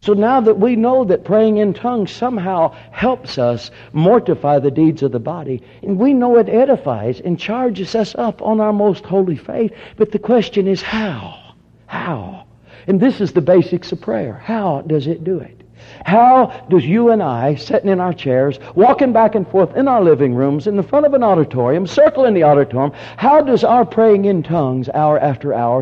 So now that we know that praying in tongues somehow helps us mortify the deeds of the body, and we know it edifies and charges us up on our most holy faith, but the question is how? How? And this is the basics of prayer. How does it do it? How does you and I, sitting in our chairs, walking back and forth in our living rooms, in the front of an auditorium, circling the auditorium, how does our praying in tongues, hour after hour,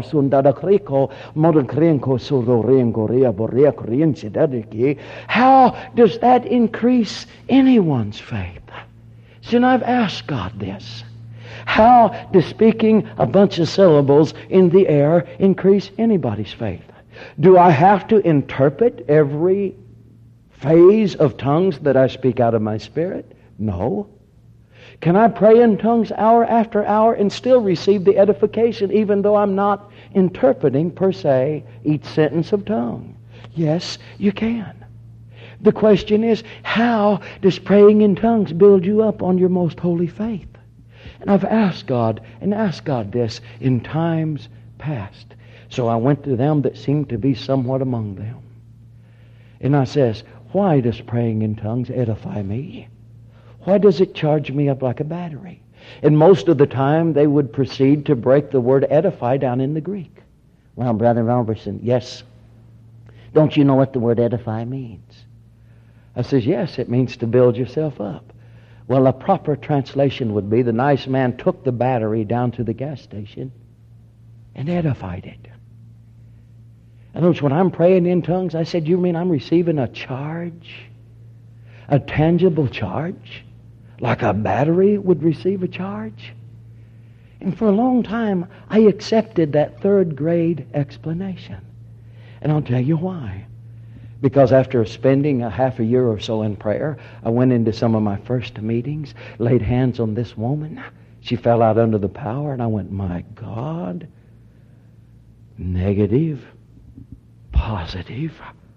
how does that increase anyone's faith? See, and I've asked God this. How does speaking a bunch of syllables in the air increase anybody's faith? Do I have to interpret every phase of tongues that I speak out of my spirit? No. Can I pray in tongues hour after hour and still receive the edification even though I'm not interpreting per se each sentence of tongue? Yes, you can. The question is, how does praying in tongues build you up on your most holy faith? And I've asked God this in times past. So I went to them that seemed to be somewhat among them. And I says, why does praying in tongues edify me? Why does it charge me up like a battery? And most of the time they would proceed to break the word edify down in the Greek. Well, Brother Robertson, yes. Don't you know what the word edify means? I says, yes, it means to build yourself up. Well, a proper translation would be the nice man took the battery down to the gas station and edified it. In other words, when I'm praying in tongues, I said, you mean I'm receiving a charge? A tangible charge? Like a battery would receive a charge? And for a long time, I accepted that third grade explanation. And I'll tell you why. Because after spending a half a year or so in prayer, I went into some of my first meetings, laid hands on this woman. She fell out under the power, and I went, my God, negative, positive.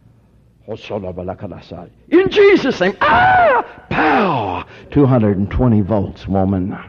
In Jesus' name, pow! 220 volts, woman.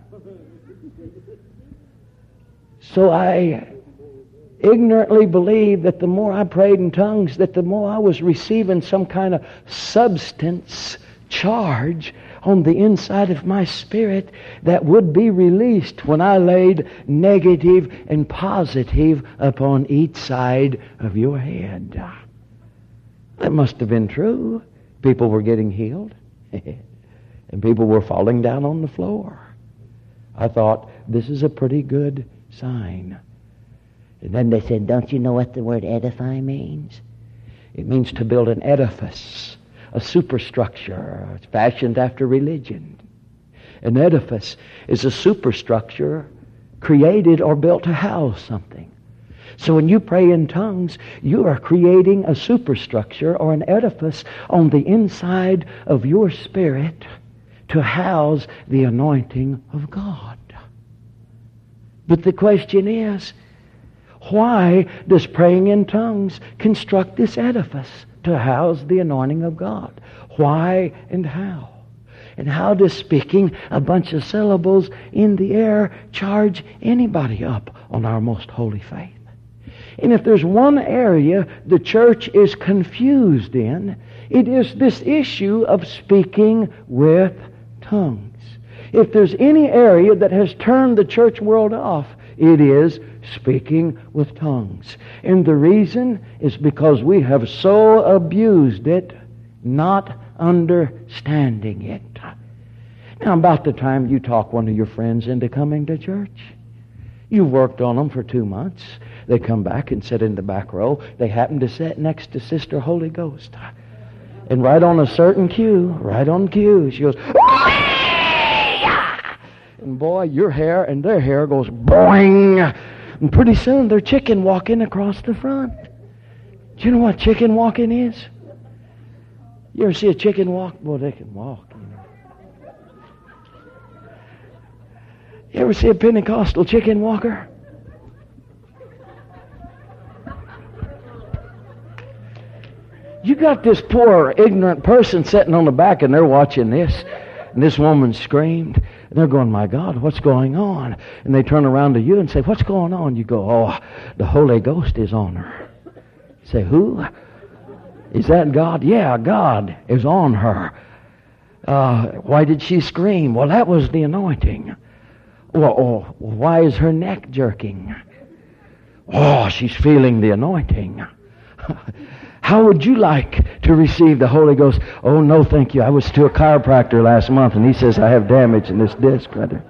So I ignorantly believed that the more I prayed in tongues, that the more I was receiving some kind of substance charge on the inside of my spirit that would be released when I laid negative and positive upon each side of your head. That must have been true. People were getting healed and people were falling down on the floor. I thought, this is a pretty good sign. And then they said, don't you know what the word edify means? It means to build an edifice, a superstructure. It's fashioned after religion. An edifice is a superstructure created or built to house something. So when you pray in tongues, you are creating a superstructure or an edifice on the inside of your spirit to house the anointing of God. But the question is, why does praying in tongues construct this edifice to house the anointing of God? Why and how? And how does speaking a bunch of syllables in the air charge anybody up on our most holy faith? And if there's one area the church is confused in, it is this issue of speaking with tongues. If there's any area that has turned the church world off, it is speaking with tongues. And the reason is because we have so abused it, not understanding it. Now, about the time you talk one of your friends into coming to church, you've worked on them for 2 months. They come back and sit in the back row. They happen to sit next to Sister Holy Ghost. And right on a certain cue, she goes, and boy, your hair and their hair goes boing. And pretty soon they're chicken walking across the front. Do you know what chicken walking is? You ever see a chicken walk? Well, they can walk, you know. You ever see a Pentecostal chicken walker? You got this poor, ignorant person sitting on the back and they're watching this. And this woman screamed. And they're going, my God, what's going on? And they turn around to you and say, what's going on? You go, oh, the Holy Ghost is on her. You say, who? Is that God? Yeah, God is on her. Why did she scream? Well, that was the anointing. Well, why is her neck jerking? Oh, she's feeling the anointing. How would you like to receive the Holy Ghost? Oh, no, thank you. I was to a chiropractor last month, and he says I have damage in this disc, brother.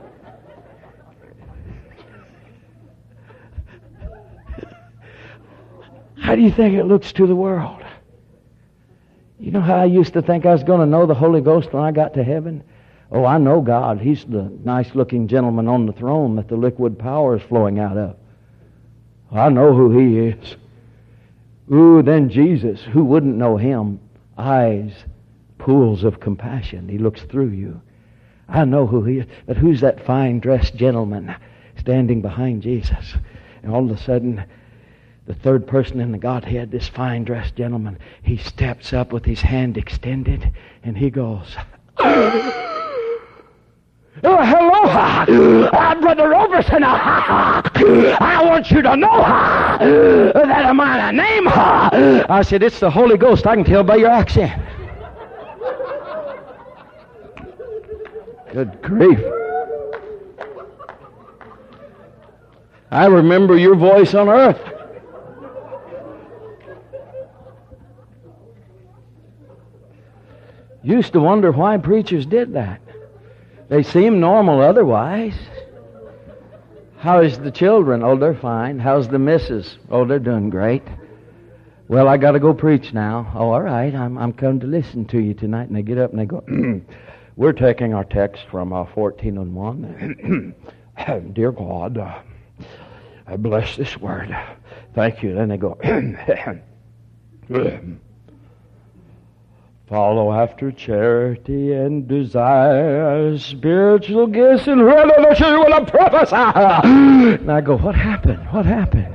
How do you think it looks to the world? You know how I used to think I was going to know the Holy Ghost when I got to heaven? Oh, I know God. He's the nice-looking gentleman on the throne that the liquid power is flowing out of. I know who He is. Ooh, then Jesus, who wouldn't know Him? Eyes, pools of compassion. He looks through you. I know who He is. But who's that fine-dressed gentleman standing behind Jesus? And all of a sudden, the third person in the Godhead, this fine-dressed gentleman, he steps up with his hand extended, and he goes, oh, hello, Brother Roberson. I want you to know that I'm on a name. I said, it's the Holy Ghost. I can tell by your accent. Good grief. I remember your voice on earth. Used to wonder why preachers did that. They seem normal otherwise. How is the children? Oh, they're fine. How's the missus? Oh, they're doing great. Well, I got to go preach now. Oh, all right. I'm coming to listen to you tonight. And they get up and they go, we're taking our text from 14:1. Dear God, I bless this word. Thank you. Then they go, follow after charity and desire, spiritual gifts and revelation will prophesy. And I go, what happened? What happened?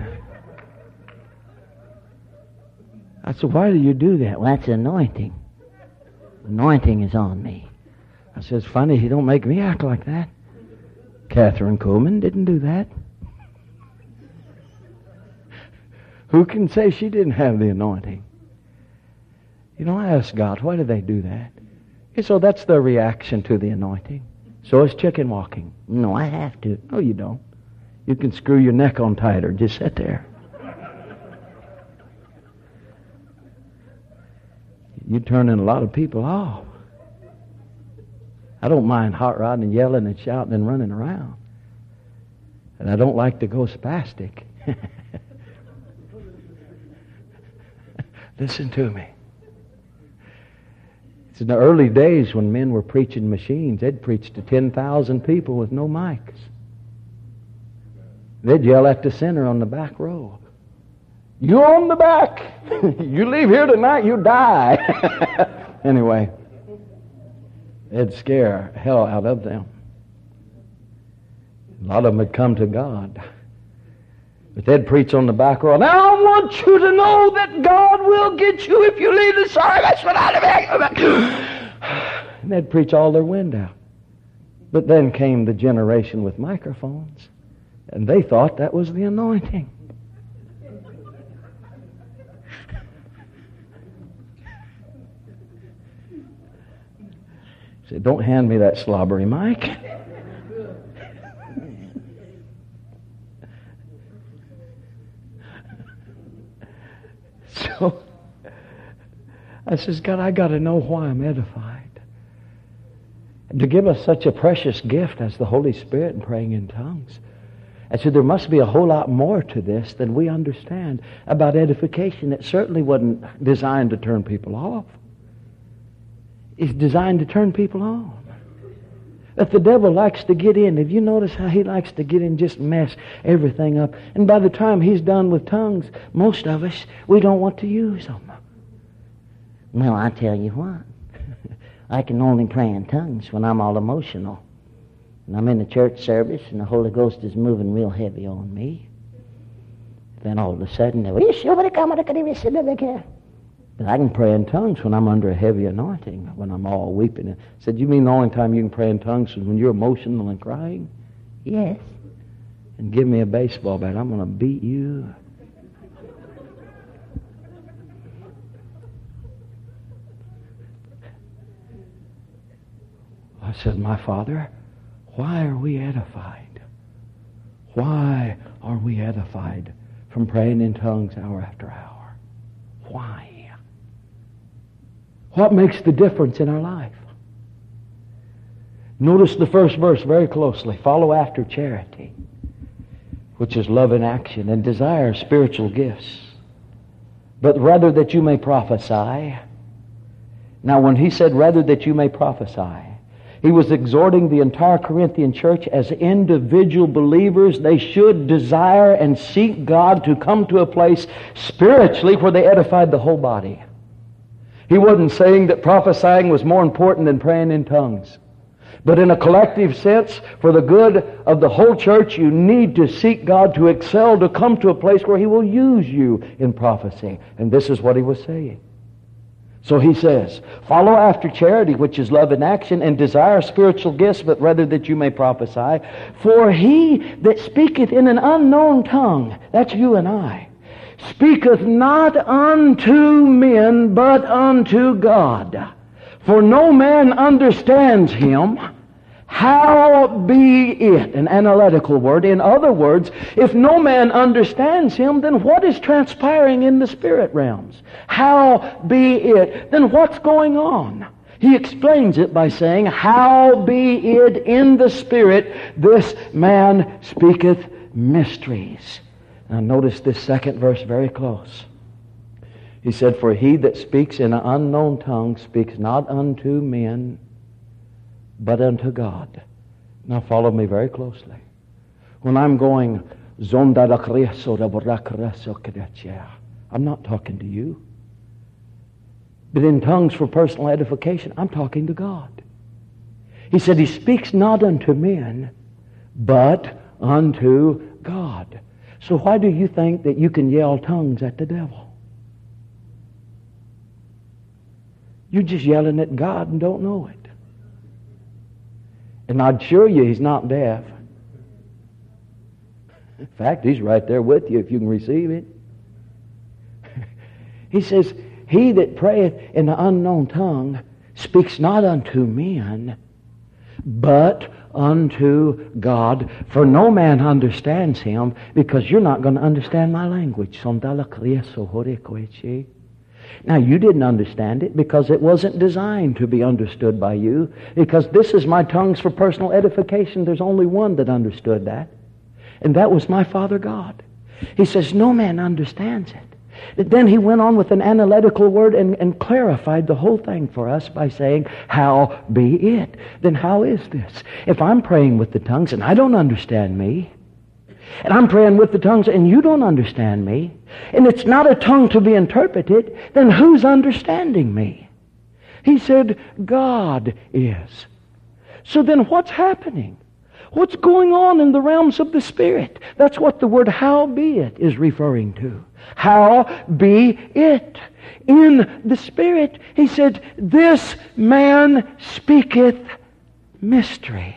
I said, why do you do that? Well, that's anointing. Anointing is on me. I said, it's funny, He don't make me act like that. Catherine Kuhlman didn't do that. Who can say she didn't have the anointing? You know, I asked God, why do they do that? So that's their reaction to the anointing. So is chicken walking. No, I have to. No, you don't. You can screw your neck on tighter. Just sit there. You turning a lot of people off. I don't mind hot rodding and yelling and shouting and running around. And I don't like to go spastic. Listen to me. It's in the early days when men were preaching machines. They'd preach to 10,000 people with no mics. They'd yell at the sinner on the back row. You on the back. You leave here tonight, you die. Anyway, it'd scare hell out of them. A lot of them had come to God. But they'd preach on the back row. Now I want you to know that God will get you if you leave the service without a. And they'd preach all their wind out. But then came the generation with microphones, and they thought that was the anointing. Said, don't hand me that slobbery mic. So I says, God, I got to know why I'm edified. And to give us such a precious gift as the Holy Spirit and praying in tongues. I said, there must be a whole lot more to this than we understand about edification. It certainly wasn't designed to turn people off. It's designed to turn people on. That the devil likes to get in. Have you noticed how he likes to get in, just mess everything up? And by the time he's done with tongues, most of us, we don't want to use them. Well, I tell you what. I can only pray in tongues when I'm all emotional. And I'm in the church service and the Holy Ghost is moving real heavy on me. Then all of a sudden, but I can pray in tongues when I'm under a heavy anointing, when I'm all weeping. I said, you mean the only time you can pray in tongues is when you're emotional and crying? Yes. And give me a baseball bat. I'm going to beat you. said, my Father, why are we edified? Why are we edified from praying in tongues hour after hour? Why? What makes the difference in our life? Notice the first verse very closely. Follow after charity, which is love in action, and desire spiritual gifts, but rather that you may prophesy. Now, when he said rather that you may prophesy, he was exhorting the entire Corinthian church as individual believers. They should desire and seek God to come to a place spiritually where they edified the whole body. He wasn't saying that prophesying was more important than praying in tongues. But in a collective sense, for the good of the whole church, you need to seek God to excel, to come to a place where He will use you in prophecy. And this is what he was saying. So he says, follow after charity, which is love in action, and desire spiritual gifts, but rather that you may prophesy. For he that speaketh in an unknown tongue, that's you and I, speaketh not unto men, but unto God. For no man understands him. How be it? An analytical word. In other words, if no man understands him, then what is transpiring in the spirit realms? How be it? Then what's going on? He explains it by saying, how be it in the spirit, this man speaketh mysteries. Now notice this second verse very close. He said, for he that speaks in an unknown tongue speaks not unto men, but unto God. Now follow me very closely. When I'm going, I'm not talking to you. But in tongues for personal edification, I'm talking to God. He said he speaks not unto men, but unto God. So why do you think that you can yell tongues at the devil? You're just yelling at God and don't know it. And I'd assure you he's not deaf. In fact, he's right there with you if you can receive it. He says, he that prayeth in the unknown tongue speaks not unto men, but unto God. For no man understands him, because you're not going to understand my language. Now, you didn't understand it because it wasn't designed to be understood by you. Because this is my tongues for personal edification. There's only one that understood that. And that was my Father God. He says, no man understands it. Then he went on with an analytical word and clarified the whole thing for us by saying, how be it? Then how is this? If I'm praying with the tongues and I don't understand me, and I'm praying with the tongues and you don't understand me, and it's not a tongue to be interpreted, then who's understanding me? He said, God is. So then what's happening? What's going on in the realms of the Spirit? That's what the word how be it is referring to. How be it? In the Spirit, he said, this man speaketh mysteries.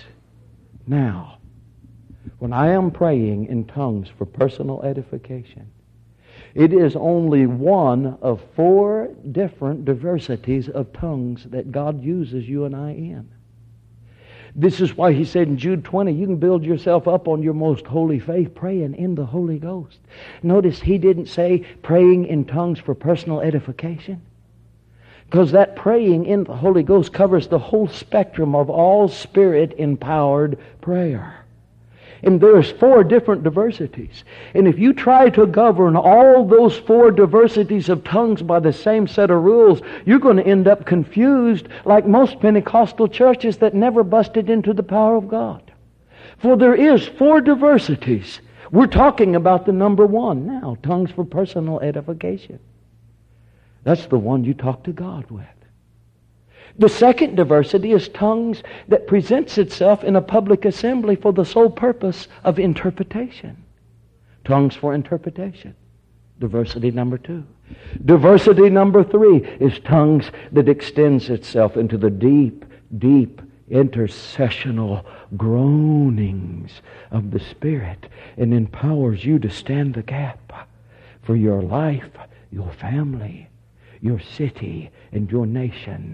Now, when I am praying in tongues for personal edification, it is only one of 4 different diversities of tongues that God uses you and I in. This is why he said in Jude 20, you can build yourself up on your most holy faith praying in the Holy Ghost. Notice he didn't say praying in tongues for personal edification, because that praying in the Holy Ghost covers the whole spectrum of all Spirit-empowered prayer. And there's 4 different diversities. And if you try to govern all those 4 diversities of tongues by the same set of rules, you're going to end up confused like most Pentecostal churches that never busted into the power of God. For there is 4 diversities. We're talking about the number 1 now, tongues for personal edification. That's the one you talk to God with. The second diversity is tongues that presents itself in a public assembly for the sole purpose of interpretation. Tongues for interpretation. Diversity number 2. Diversity number 3 is tongues that extends itself into the deep, deep intercessional groanings of the Spirit and empowers you to stand the gap for your life, your family, your city, and your nation.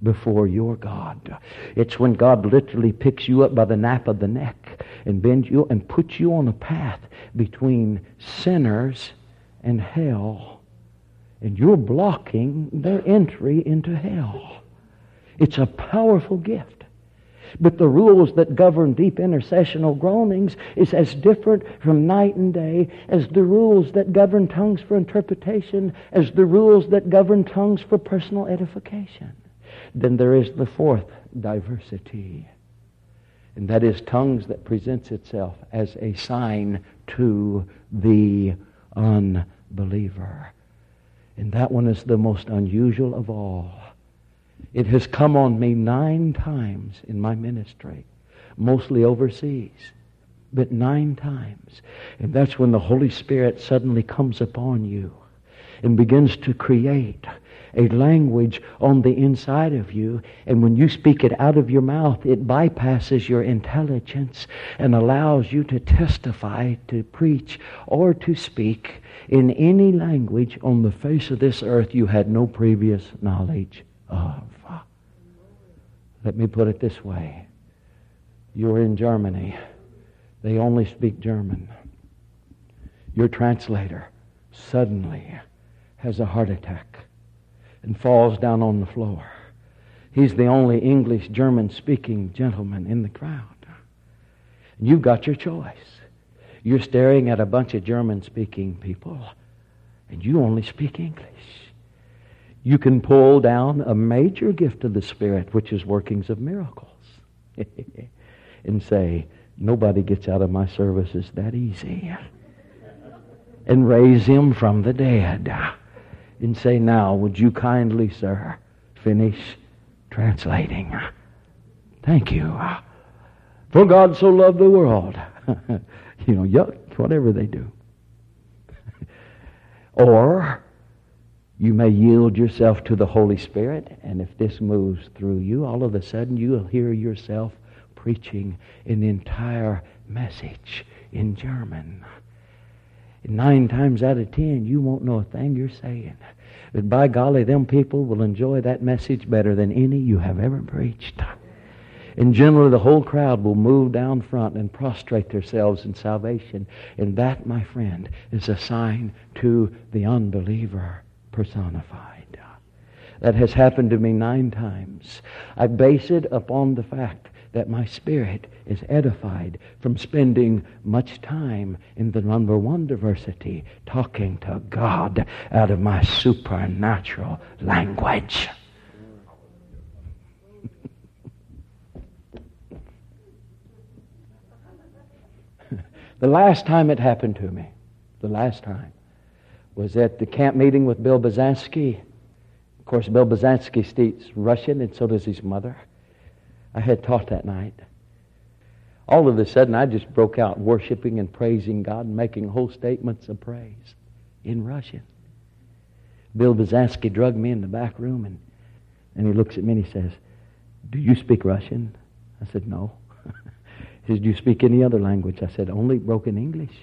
before your God. It's when God literally picks you up by the nape of the neck and bends you and puts you on a path between sinners and hell. And you're blocking their entry into hell. It's a powerful gift. But the rules that govern deep intercessional groanings is as different from night and day as the rules that govern tongues for interpretation, as the rules that govern tongues for personal edification. Then there is the fourth diversity, and that is tongues that presents itself as a sign to the unbeliever. And that one is the most unusual of all. It has come on me 9 times in my ministry, mostly overseas, but 9 times. And that's when the Holy Spirit suddenly comes upon you and begins to create a language on the inside of you. And when you speak it out of your mouth, it bypasses your intelligence and allows you to testify, to preach, or to speak in any language on the face of this earth you had no previous knowledge of. Let me put it this way. You're in Germany. They only speak German. Your translator suddenly has a heart attack and falls down on the floor. He's the only English, German-speaking gentleman in the crowd. And you've got your choice. You're staring at a bunch of German-speaking people, and you only speak English. You can pull down a major gift of the Spirit, which is workings of miracles, and say, nobody gets out of my services that easy. And raise him from the dead. And say, now, would you kindly, sir, finish translating? Thank you. For God so loved the world. Whatever they do. Or you may yield yourself to the Holy Spirit, and if this moves through you, all of a sudden you'll hear yourself preaching an entire message in German. 9 times out of 10, you won't know a thing you're saying. But by golly, them people will enjoy that message better than any you have ever preached. And generally the whole crowd will move down front and prostrate themselves in salvation. And that, my friend, is a sign to the unbeliever personified. That has happened to me 9 times. I base it upon the fact that my spirit is edified from spending much time in the number 1 diversity, talking to God out of my supernatural language. The last time it happened to me, was at the camp meeting with Bill Bazansky. Of course, Bill Bazansky speaks Russian, and so does his mother. I had taught that night. All of a sudden, I just broke out worshiping and praising God and making whole statements of praise in Russian. Bill Bazansky drugged me in the back room, and he looks at me and he says, "Do you speak Russian?" I said, "No." He said, "Do you speak any other language?" I said, "Only broken English."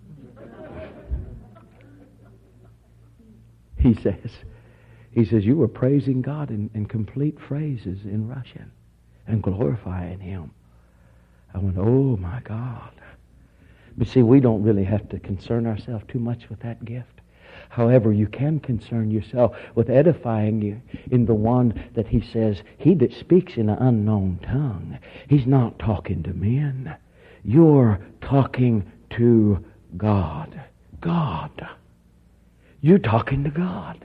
He says, "You were praising God in complete phrases in Russian and glorifying Him." I went, "Oh my God." But see, we don't really have to concern ourselves too much with that gift. However, you can concern yourself with edifying you in the one that he says, he that speaks in an unknown tongue, he's not talking to men. You're talking to God. God. You're talking to God.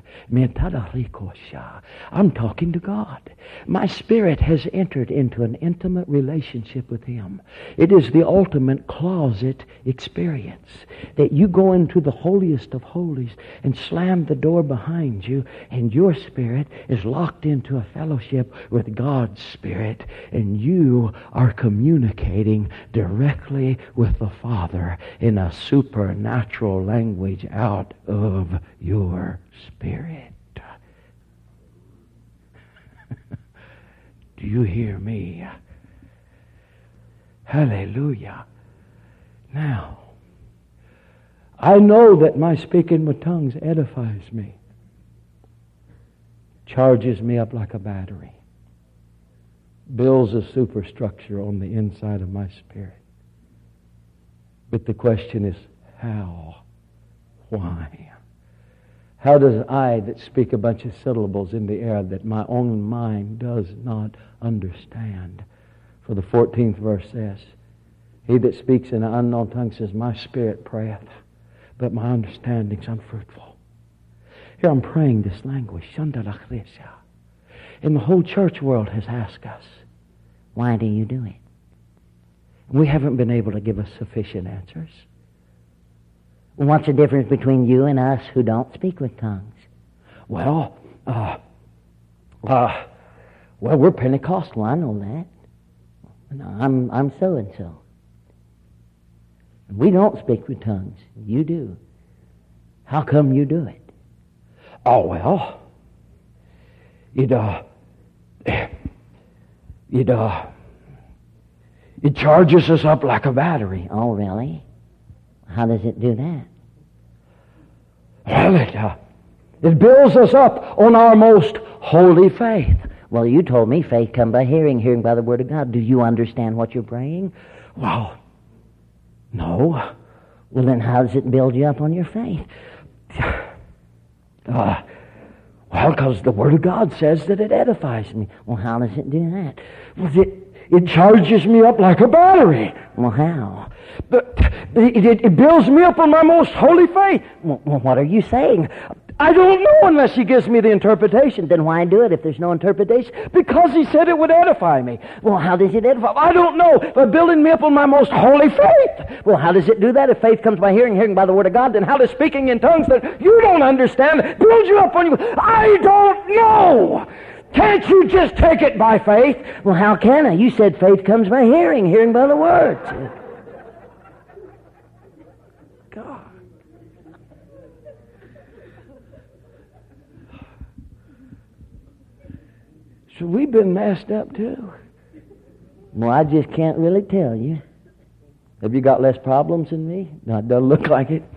I'm talking to God. My spirit has entered into an intimate relationship with Him. It is the ultimate closet experience that you go into the holiest of holies and slam the door behind you, and your spirit is locked into a fellowship with God's Spirit, and you are communicating directly with the Father in a supernatural language out of your spirit. Do you hear me? Hallelujah. Now, I know that my speaking with tongues edifies me, charges me up like a battery. builds a superstructure on the inside of my spirit. But the question is, how? Why? How does I that speak a bunch of syllables in the air that my own mind does not understand? For the 14th verse says, he that speaks in an unknown tongue says, my spirit prayeth, but my understanding's unfruitful. Here I'm praying this language. And the whole church world has asked us, why do you do it? We haven't been able to give us sufficient answers. What's the difference between you and us who don't speak with tongues? Well, we're Pentecostal. I know that. I'm so-and-so. We don't speak with tongues. You do. How come you do it? Oh, well, it charges us up like a battery. Oh, really? How does it do that? Well, it builds us up on our most holy faith. Well, you told me faith comes by hearing, hearing by the Word of God. Do you understand what you're praying? Well, no. Well, then how does it build you up on your faith? Well, because the Word of God says that it edifies me. Well, how does it do that? Well, it charges me up like a battery. Well, how? But it builds me up on my most holy faith. Well, what are you saying? I don't know unless he gives me the interpretation. Then why do it if there's no interpretation? Because he said it would edify me. Well, how does it edify? I don't know. By building me up on my most holy faith. Well, how does it do that? If faith comes by hearing, hearing by the Word of God, then how does speaking in tongues that you don't understand build you up on you? I don't know. Can't you just take it by faith? Well, how can I? You said faith comes by hearing, hearing by the Word. God. So we've been messed up too. Well, I just can't really tell you. Have you got less problems than me? No, it doesn't look like it.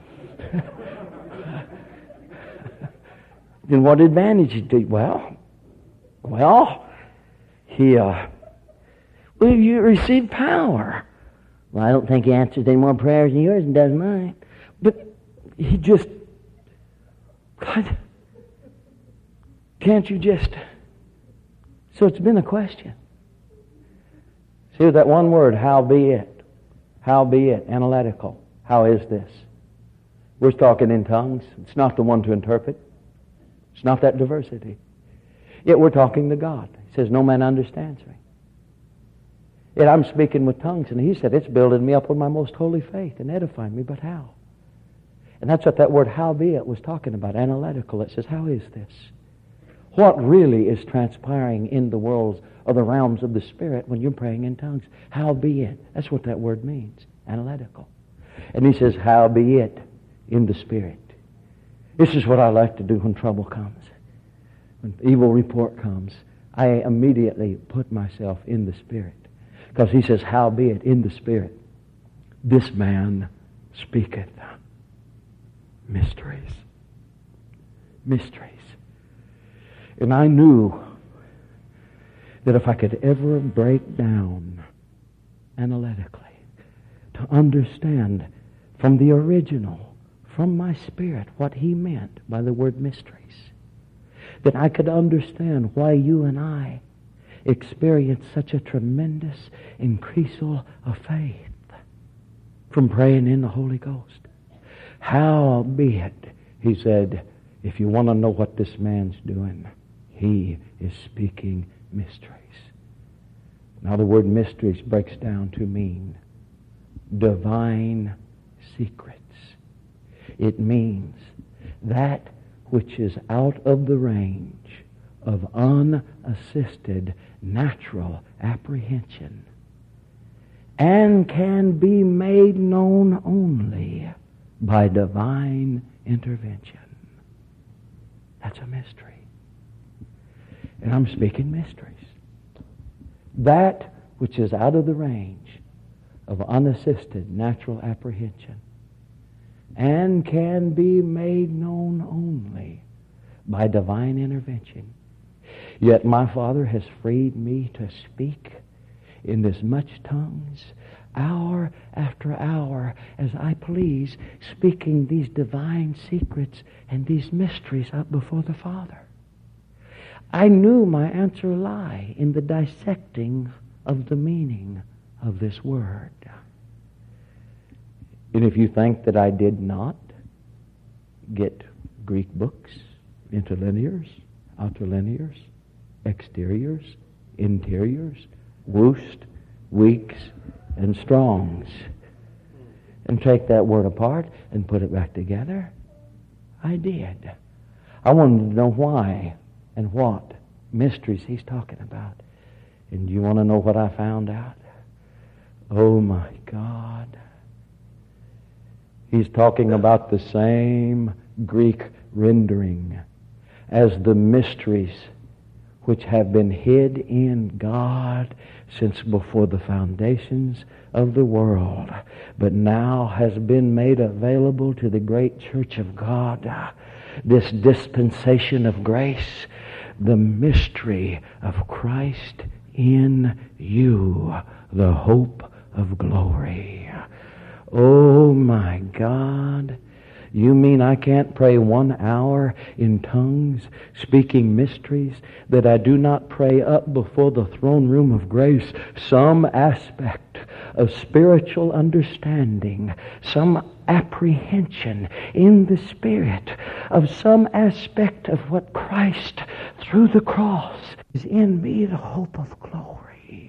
Then what advantage do you? Well, you receive power. Well, I don't think he answers any more prayers than yours and does mine. But he just, God, can't you just? So it's been a question. See that one word, howbeit, analytical. How is this? We're talking in tongues. It's not the one to interpret. It's not that diversity. Yet we're talking to God. He says, no man understands me. Yet I'm speaking with tongues, and he said, it's building me up on my most holy faith and edifying me, but how? And that's what that word howbeit was talking about, analytical. It says, how is this? What really is transpiring in the worlds or the realms of the Spirit when you're praying in tongues? Howbeit. That's what that word means, analytical. And he says, howbeit in the Spirit. This is what I like to do when trouble comes. When evil report comes, I immediately put myself in the Spirit. Because he says, howbeit in the Spirit, this man speaketh mysteries. Mysteries. And I knew that if I could ever break down analytically to understand from the original, from my spirit, what he meant by the word mysteries, that I could understand why you and I experience such a tremendous increasal of faith from praying in the Holy Ghost. Howbeit, he said, if you want to know what this man's doing, he is speaking mysteries. Now the word mysteries breaks down to mean divine secrets. It means that which is out of the range of unassisted natural apprehension and can be made known only by divine intervention. That's a mystery. And I'm speaking mysteries. That which is out of the range of unassisted natural apprehension and can be made known only by divine intervention. Yet my Father has freed me to speak in as much tongues, hour after hour, as I please, speaking these divine secrets and these mysteries up before the Father. I knew my answer lie in the dissecting of the meaning of this word. And if you think that I did not get Greek books, interlinears, outerlinears, exteriors, interiors, Woost, Weeks, and Strongs, and take that word apart and put it back together, I did. I wanted to know why and what mysteries he's talking about. And do you want to know what I found out? Oh my God. He's talking about the same Greek rendering as the mysteries which have been hid in God since before the foundations of the world, but now has been made available to the great church of God. This dispensation of grace, the mystery of Christ in you, the hope of glory. Oh my God. You mean I can't pray 1 hour in tongues, speaking mysteries, that I do not pray up before the throne room of grace some aspect of spiritual understanding, some apprehension in the Spirit of some aspect of what Christ through the cross is in me, the hope of glory.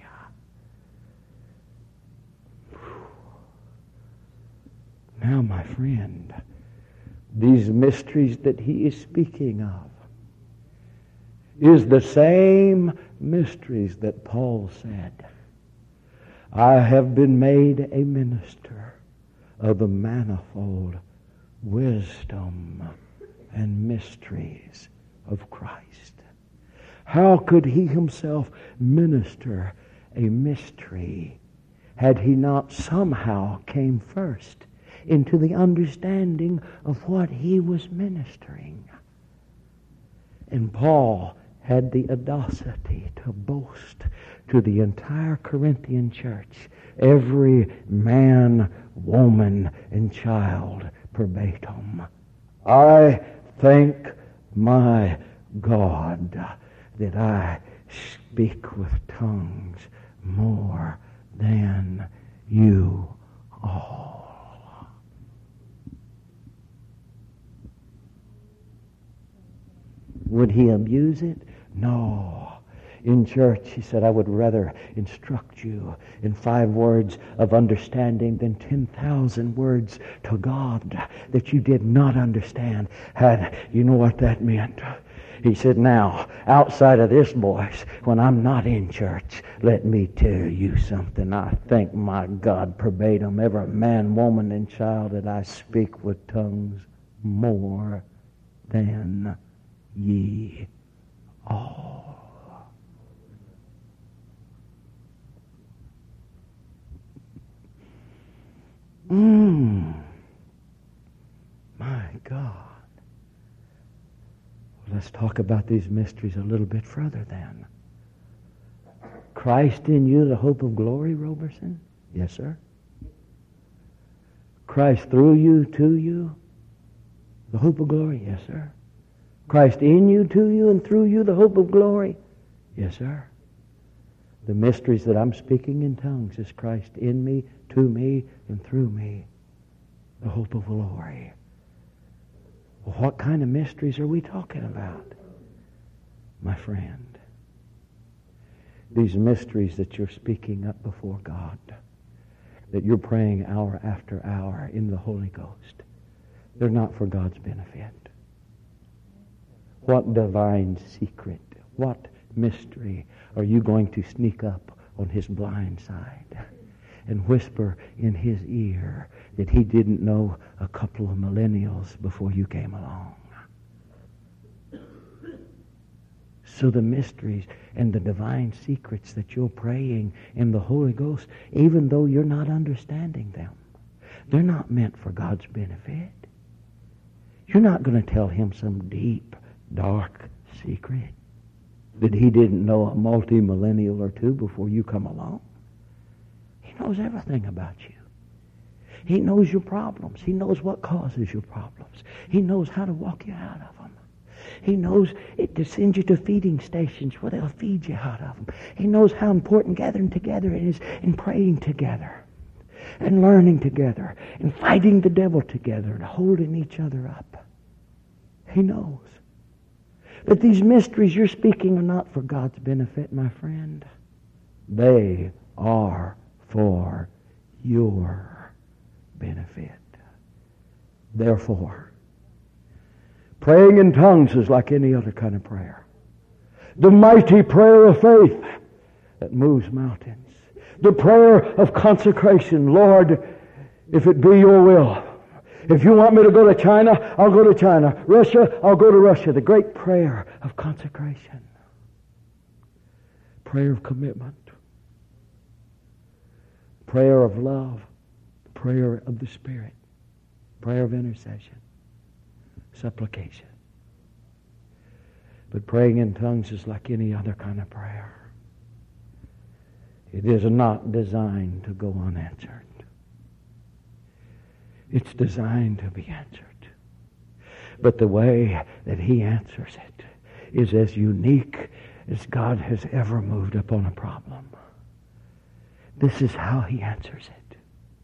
Now, my friend, these mysteries that he is speaking of is the same mysteries that Paul said, I have been made a minister of the manifold wisdom and mysteries of Christ. How could he himself minister a mystery had he not somehow came first into the understanding of what he was ministering? And Paul had the audacity to boast to the entire Corinthian church, every man, woman, and child verbatim, I thank my God that I speak with tongues more than you all. Would he abuse it? No. In church, he said, I would rather instruct you in 5 words of understanding than 10,000 words to God that you did not understand. You know what that meant? He said, now, outside of this, boys, when I'm not in church, let me tell you something. I thank my God verbatim, every man, woman, and child that I speak with tongues more than ye all. My God. Let's talk about these mysteries a little bit further then. Christ in you, the hope of glory, Roberson? Yes, sir. Christ through you, to you, the hope of glory? Yes, sir. Christ in you, to you, and through you, the hope of glory? Yes, sir. The mysteries that I'm speaking in tongues is Christ in me, to me, and through me, the hope of glory. Well, what kind of mysteries are we talking about, my friend? These mysteries that you're speaking up before God, that you're praying hour after hour in the Holy Ghost, they're not for God's benefit. What divine secret, what mystery are you going to sneak up on his blind side and whisper in his ear that he didn't know a couple of millennials before you came along? So the mysteries and the divine secrets that you're praying in the Holy Ghost, even though you're not understanding them, they're not meant for God's benefit. You're not going to tell him some deep, dark secret. that He didn't know a multi-millennial or two before you come along. He knows everything about you. He knows your problems. He knows what causes your problems. He knows how to walk you out of them. He knows to send you to feeding stations where they'll feed you out of them. He knows how important gathering together is and praying together and learning together and fighting the devil together and holding each other up. He knows. But these mysteries you're speaking are not for God's benefit, my friend. They are for your benefit. Therefore, praying in tongues is like any other kind of prayer. The mighty prayer of faith that moves mountains. The prayer of consecration. Lord, if it be your will. If you want me to go to China, I'll go to China. Russia, I'll go to Russia. The great prayer of consecration. Prayer of commitment. Prayer of love. Prayer of the Spirit. Prayer of intercession. Supplication. But praying in tongues is like any other kind of prayer. It is not designed to go unanswered. It's designed to be answered. But the way that He answers it is as unique as God has ever moved upon a problem. This is how He answers it.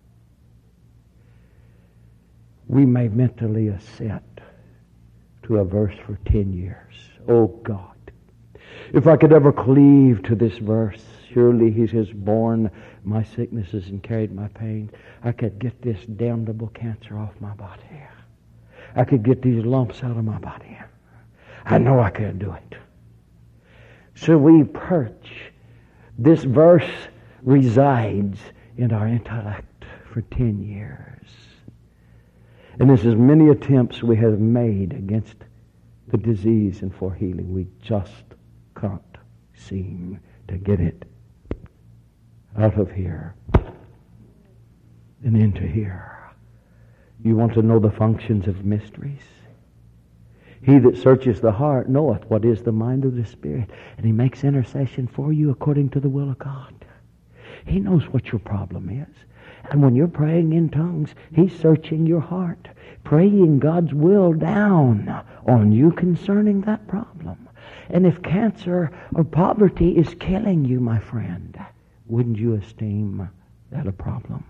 We may mentally assent to a verse for 10 years. Oh God, if I could ever cleave to this verse, surely He has borne my sicknesses and carried my pain. I could get this damnable cancer off my body. I could get these lumps out of my body. I know I could do it. So we perch. This verse resides in our intellect for 10 years. And this is many attempts we have made against the disease and for healing. We just can't seem to get it out of here and into here. You want to know the functions of mysteries? He that searches the heart knoweth what is the mind of the Spirit, and He makes intercession for you according to the will of God. He knows what your problem is. And when you're praying in tongues, He's searching your heart, praying God's will down on you concerning that problem. And if cancer or poverty is killing you, my friend, wouldn't you esteem that a problem?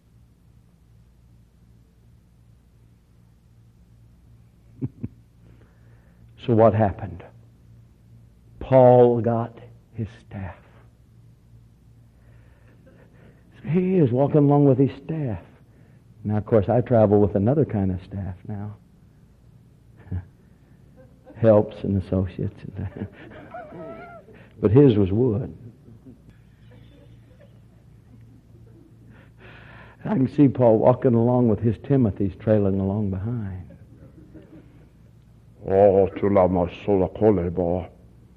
So what happened? Paul got his staff. So he is walking along with his staff. Now, of course, I travel with another kind of staff now. Helps and associates. But his was wood. I can see Paul walking along with his Timothy's trailing along behind. Oh, to la masola koleba.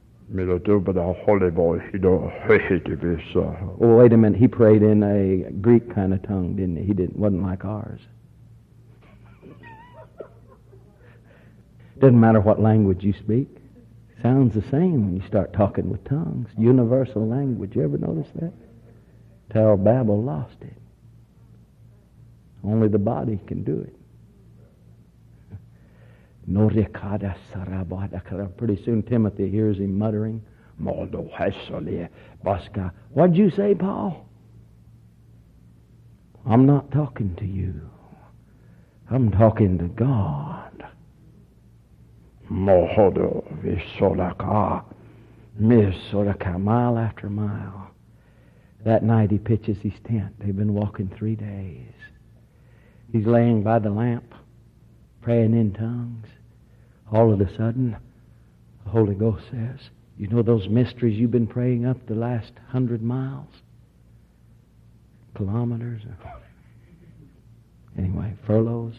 Oh, wait a minute. He prayed in a Greek kind of tongue, didn't he? Wasn't like ours. Doesn't matter what language you speak. Sounds the same when you start talking with tongues. Universal language. You ever notice that? Tower of Babel lost it. Only the body can do it. Pretty soon Timothy hears him muttering. What'd you say, Paul? I'm not talking to you. I'm talking to God. Mile after mile. That night he pitches his tent. They've been walking 3 days. He's laying by the lamp, praying in tongues. All of a sudden, the Holy Ghost says, you know those mysteries you've been praying up the last 100 miles? Kilometers? Anyway, furlongs?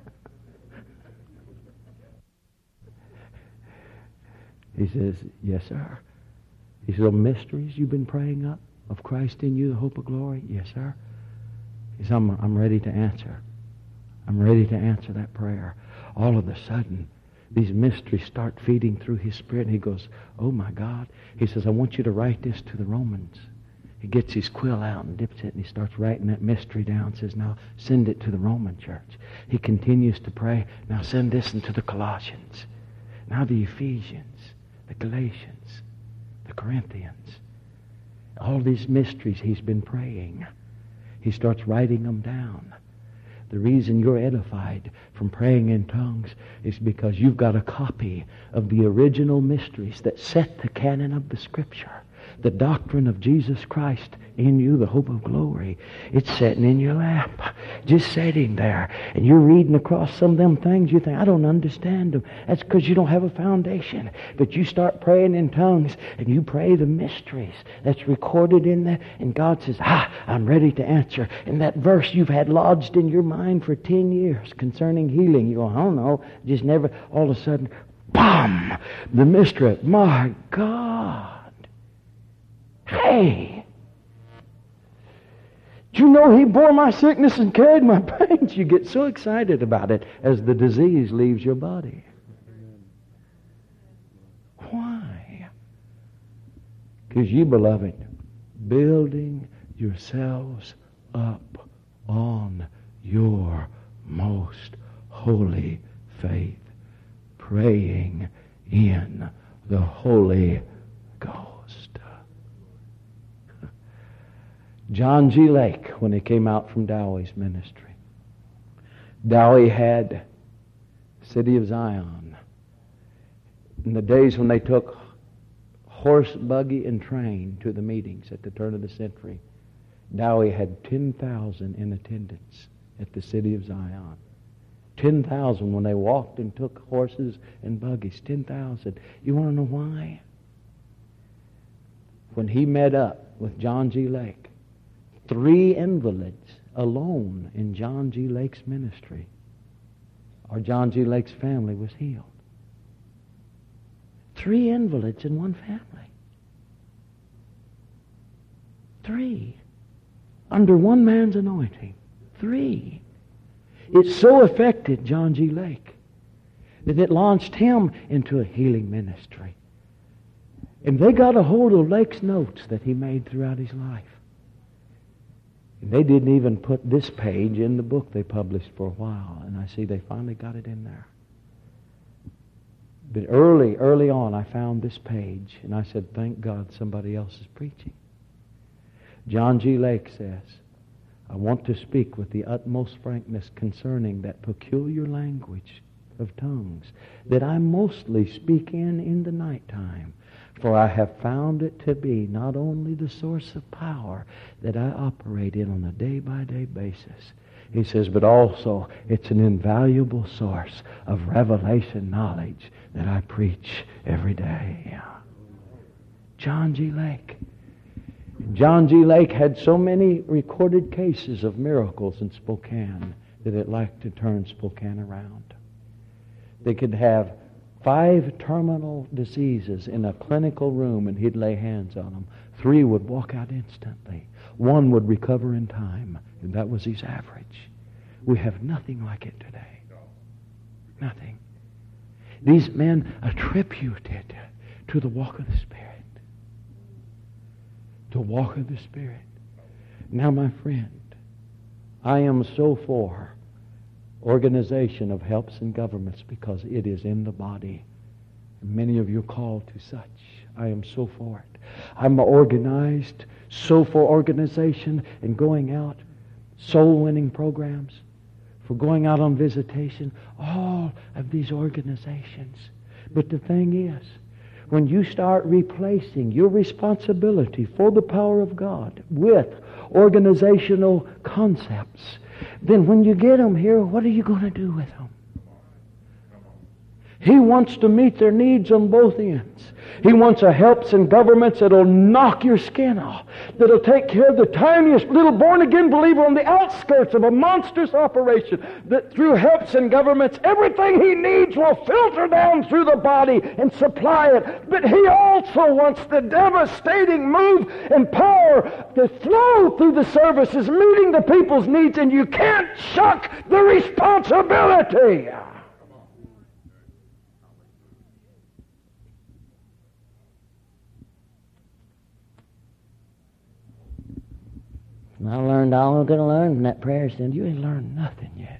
He says, yes, sir. He says, those mysteries you've been praying up of Christ in you, the hope of glory? Yes, sir. He says, I'm ready to answer. I'm ready to answer that prayer. All of a sudden, These mysteries start feeding through his spirit, and he goes, oh my God. He says, I want you to write this to the Romans. He gets his quill out and dips it, and he starts writing that mystery down. Says, now send it to the Roman church. He continues to pray. Now send this into the Colossians. Now the Ephesians, the Galatians, the Corinthians. All these mysteries he's been praying. He starts writing them down. The reason you're edified from praying in tongues is because you've got a copy of the original mysteries that set the canon of the Scripture. The doctrine of Jesus Christ in you, the hope of glory. It's sitting in your lap, just sitting there. And you're reading across some of them things, you think, I don't understand them. That's because you don't have a foundation. But you start praying in tongues, and you pray the mysteries that's recorded in there, and God says, I'm ready to answer. And that verse you've had lodged in your mind for 10 years concerning healing, you go, I don't know, just never, all of a sudden, BOM! The mystery, my God! Hey! Do you know he bore my sickness and carried my pains? You get so excited about it as the disease leaves your body. Why? Because you, beloved, building yourselves up on your most holy faith, praying in the Holy Ghost. John G. Lake, when he came out from Dowie's ministry, Dowie had City of Zion. In the days when they took horse, buggy, and train to the meetings at the turn of the century, Dowie had 10,000 in attendance at the City of Zion. 10,000 when they walked and took horses and buggies. 10,000. You want to know why? When he met up with John G. Lake, 3 invalids alone in John G. Lake's ministry, or John G. Lake's family was healed. 3 invalids in one family. 3. Under one man's anointing. 3. It so affected John G. Lake that it launched him into a healing ministry. And they got a hold of Lake's notes that he made throughout his life. And they didn't even put this page in the book they published for a while. And I see they finally got it in there. But early on, I found this page. And I said, thank God somebody else is preaching. John G. Lake says, I want to speak with the utmost frankness concerning that peculiar language of tongues that I mostly speak in the nighttime. For I have found it to be not only the source of power that I operate in on a day-by-day basis, he says, but also it's an invaluable source of revelation knowledge that I preach every day. John G. Lake. John G. Lake had so many recorded cases of miracles in Spokane that it liked to turn Spokane around. They could have 5 terminal diseases in a clinical room, and he'd lay hands on them. 3 would walk out instantly. 1 would recover in time, and that was his average. We have nothing like it today. Nothing. These men attributed to the walk of the Spirit. The walk of the Spirit. Now, my friend, I am so for organization of helps and governments because it is in the body. Many of you are called to such. I am so for it. I'm organized, so for organization and going out, soul-winning programs, for going out on visitation, all of these organizations. But the thing is, when you start replacing your responsibility for the power of God with organizational concepts, then when you get them here, what are you going to do with them? He wants to meet their needs on both ends. He wants a helps and governments that'll knock your skin off, that'll take care of the tiniest little born-again believer on the outskirts of a monstrous operation, that through helps and governments, everything he needs will filter down through the body and supply it. But he also wants the devastating move and power to flow through the services, meeting the people's needs, and you can't shuck the responsibility. learned all I'm going to learn from that prayer stand. You ain't learned nothing yet.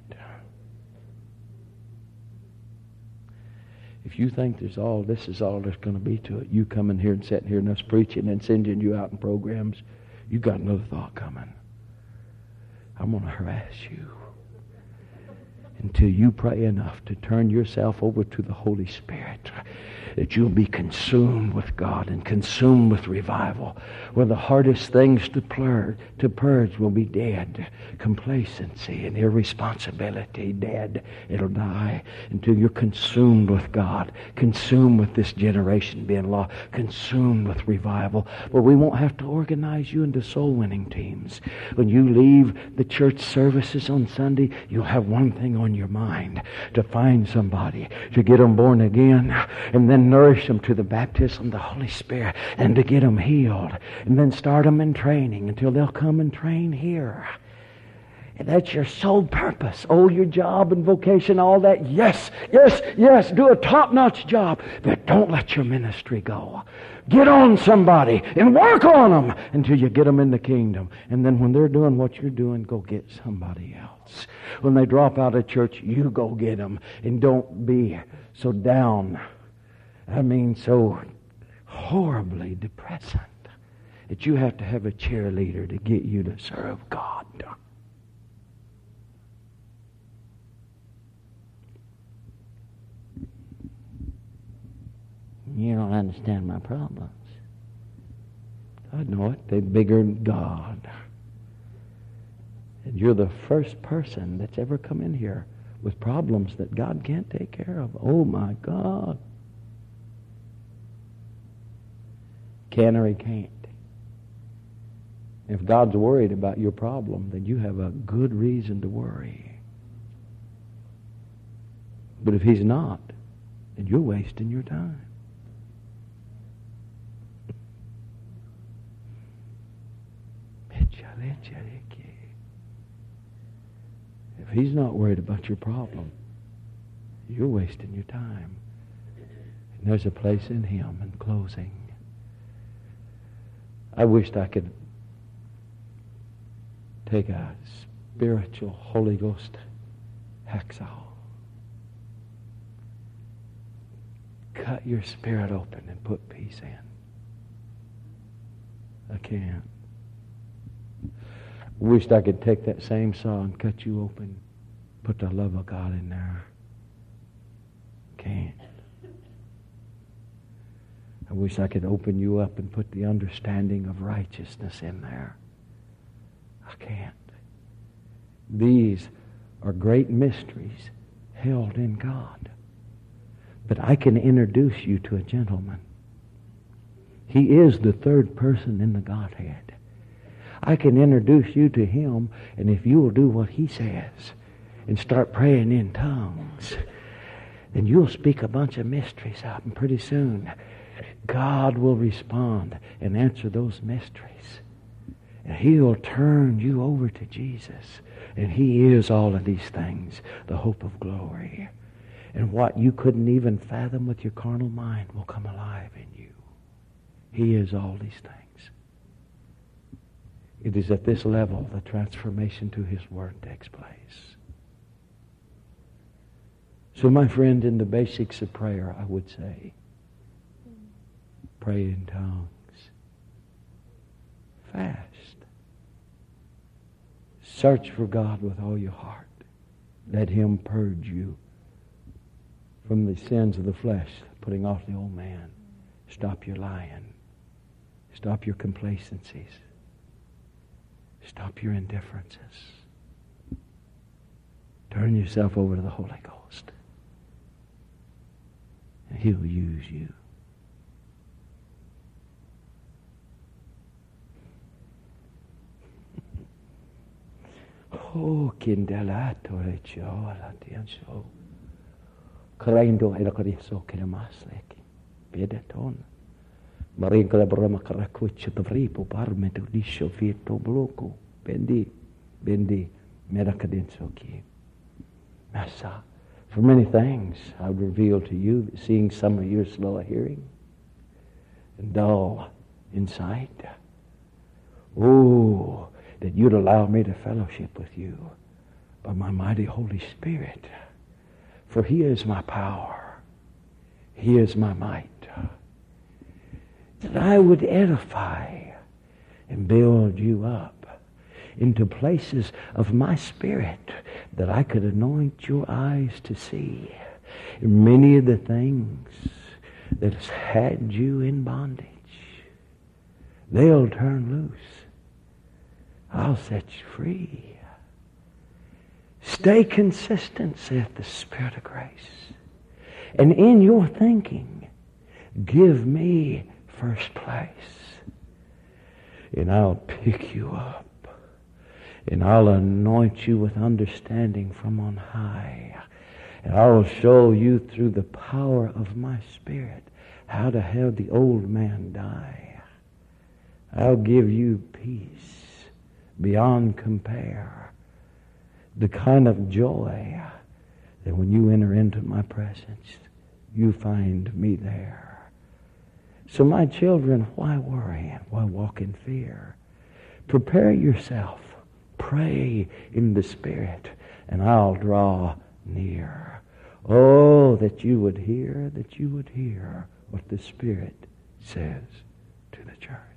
If you think this is all there's going to be to it, you coming here and sitting here and us preaching and sending you out in programs, you got another thought coming. I'm going to harass you until you pray enough to turn yourself over to the Holy Spirit, that you'll be consumed with God and consumed with revival, where the hardest things to purge will be dead. Complacency and irresponsibility, dead. It'll die until you're consumed with God, consumed with this generation being lost, consumed with revival. But we won't have to organize you into soul-winning teams. When you leave the church services on Sunday, you'll have one thing on your mind: to find somebody, to get them born again, and then nourish them to the baptism of the Holy Spirit, and to get them healed, and then start them in training until they'll come and train here. And that's your sole purpose. Oh, your job and vocation, all that. Yes, yes, yes. Do a top-notch job, but don't let your ministry go. Get on somebody and work on them until you get them in the kingdom. And then when they're doing what you're doing, go get somebody else. When they drop out of church, you go get them. And don't be so down. So horribly depressant that you have to have a cheerleader to get you to serve God. You don't understand my problems. I know it. They're bigger than God. And you're the first person that's ever come in here with problems that God can't take care of. Oh, my God. Can or he can't. If God's worried about your problem, then you have a good reason to worry. But if he's not, then you're wasting your time. If he's not worried about your problem, you're wasting your time. And there's a place in him. In closing, I wished I could take a spiritual Holy Ghost hacksaw, cut your spirit open and put peace in. I can't. Wished I could take that same saw and cut you open, put the love of God in there. Can't. I wish I could open you up and put the understanding of righteousness in there. I can't. These are great mysteries held in God. But I can introduce you to a gentleman. He is the third person in the Godhead. I can introduce you to him, and if you will do what he says and start praying in tongues, then you'll speak a bunch of mysteries out, and pretty soon God will respond and answer those mysteries. And he'll turn you over to Jesus. And he is all of these things, the hope of glory. And what you couldn't even fathom with your carnal mind will come alive in you. He is all these things. It is at this level the transformation to his word takes place. So my friend, in the basics of prayer, I would say, pray in tongues. Fast. Search for God with all your heart. Let him purge you from the sins of the flesh, putting off the old man. Stop your lying. Stop your complacencies. Stop your indifferences. Turn yourself over to the Holy Ghost. And he'll use you. Oh, kindelato reciola tianso. Craindo e la cariso che la maslek. Piedeton. Marin che la broma caracuccio tavripo parme tu discio fieto bloco. Bendi, mera cadenzo chi. Massa. For many things I would reveal to you that seeing some of you are slow of hearing and dull in sight. Oh, that you'd allow me to fellowship with you by my mighty Holy Spirit. For He is my power. He is my might. That I would edify and build you up into places of my Spirit, that I could anoint your eyes to see many of the things that has had you in bondage. They'll turn loose. I'll set you free. Stay consistent, saith the Spirit of grace. And in your thinking, give me first place. And I'll pick you up. And I'll anoint you with understanding from on high. And I'll show you through the power of my Spirit how to have the old man die. I'll give you peace beyond compare. The kind of joy that when you enter into my presence, you find me there. So my children, why worry? Why walk in fear? Prepare yourself. Pray in the Spirit, and I'll draw near. Oh, that you would hear what the Spirit says to the church.